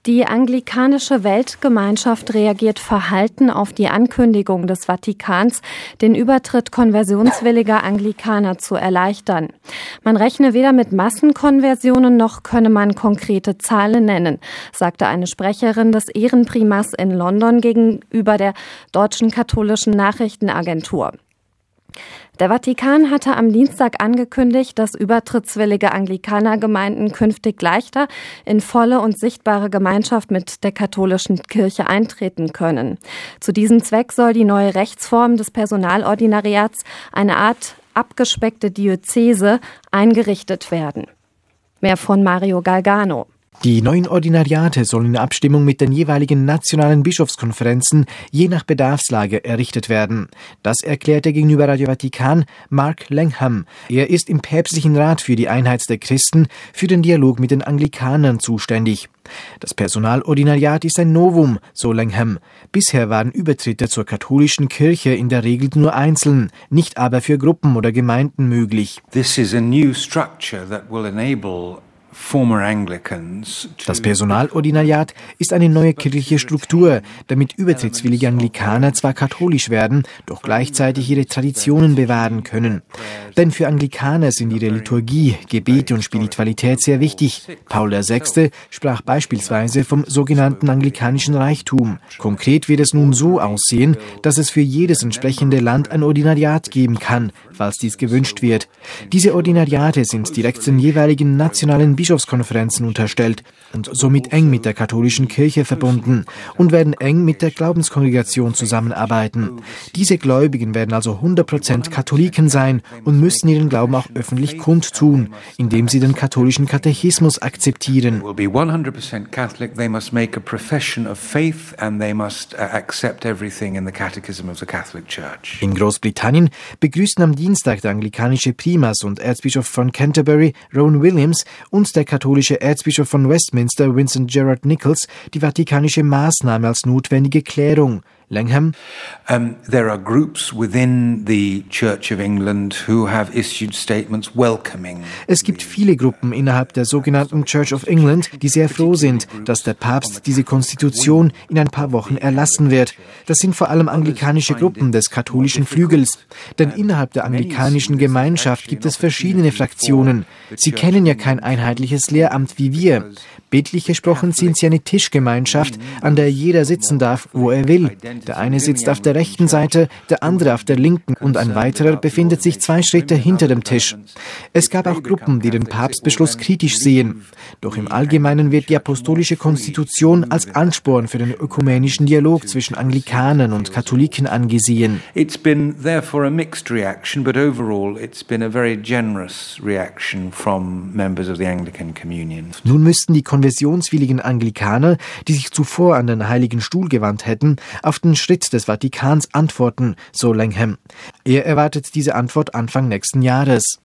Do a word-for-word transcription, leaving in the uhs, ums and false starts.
Die anglikanische Weltgemeinschaft reagiert verhalten auf die Ankündigung des Vatikans, den Übertritt konversionswilliger Anglikaner zu erleichtern. Man rechne weder mit Massenkonversionen noch könne man konkrete Zahlen nennen, sagte eine Sprecherin des Ehrenprimas in London gegenüber der deutschen katholischen Nachrichtenagentur. Der Vatikan hatte am Dienstag angekündigt, dass übertrittswillige Anglikanergemeinden künftig leichter in volle und sichtbare Gemeinschaft mit der katholischen Kirche eintreten können. Zu diesem Zweck soll die neue Rechtsform des Personalordinariats, eine Art abgespeckte Diözese, eingerichtet werden. Mehr von Mario Galgano. Die neuen Ordinariate sollen in Abstimmung mit den jeweiligen nationalen Bischofskonferenzen je nach Bedarfslage errichtet werden. Das erklärte gegenüber Radio Vatikan Mark Langham. Er ist im Päpstlichen Rat für die Einheit der Christen für den Dialog mit den Anglikanern zuständig. Das Personalordinariat ist ein Novum, so Langham. Bisher waren Übertritte zur katholischen Kirche in der Regel nur einzeln, nicht aber für Gruppen oder Gemeinden möglich. This is a new structure that will enable Das Personalordinariat ist eine neue kirchliche Struktur, damit übertrittswillige Anglikaner zwar katholisch werden, doch gleichzeitig ihre Traditionen bewahren können. Denn für Anglikaner sind ihre Liturgie, Gebete und Spiritualität sehr wichtig. Paul der Sechste sprach beispielsweise vom sogenannten anglikanischen Reichtum. Konkret wird es nun so aussehen, dass es für jedes entsprechende Land ein Ordinariat geben kann, falls dies gewünscht wird. Diese Ordinariate sind direkt den jeweiligen nationalen Bischofskonferenzen unterstellt und somit eng mit der katholischen Kirche verbunden und werden eng mit der Glaubenskongregation zusammenarbeiten. Diese Gläubigen werden also hundert Prozent Katholiken sein und müssen ihren Glauben auch öffentlich kundtun, indem sie den katholischen Katechismus akzeptieren. In Großbritannien begrüßten am Dienstag der anglikanische Primas und Erzbischof von Canterbury, Rowan Williams, und der katholische Erzbischof von Westminster, Vincent Gerard Nichols, die vatikanische Maßnahme als notwendige Klärung. Langham. Um, there are groups within the Church of England who have issued statements welcoming. Es gibt viele Gruppen innerhalb der sogenannten Church of England, die sehr froh sind, dass der Papst diese Konstitution in ein paar Wochen erlassen wird. Das sind vor allem anglikanische Gruppen des katholischen Flügels. Denn innerhalb der anglikanischen Gemeinschaft gibt es verschiedene Fraktionen. Sie kennen ja kein einheitliches Lehramt wie wir. Bildlich gesprochen sind sie eine Tischgemeinschaft, an der jeder sitzen darf, wo er will. Der eine sitzt auf der rechten Seite, der andere auf der linken und ein weiterer befindet sich zwei Schritte hinter dem Tisch. Es gab auch Gruppen, die den Papstbeschluss kritisch sehen. Doch im Allgemeinen wird die apostolische Konstitution als Ansporn für den ökumenischen Dialog zwischen Anglikanern und Katholiken angesehen. It's been therefore a mixed reaction, but overall it's been a very generous reaction from members of the Anglican Communion. Nun müssten die konversionswilligen Anglikaner, die sich zuvor an den Heiligen Stuhl gewandt hätten, auf den Schritt des Vatikans antworten, so Langham. Er erwartet diese Antwort Anfang nächsten Jahres.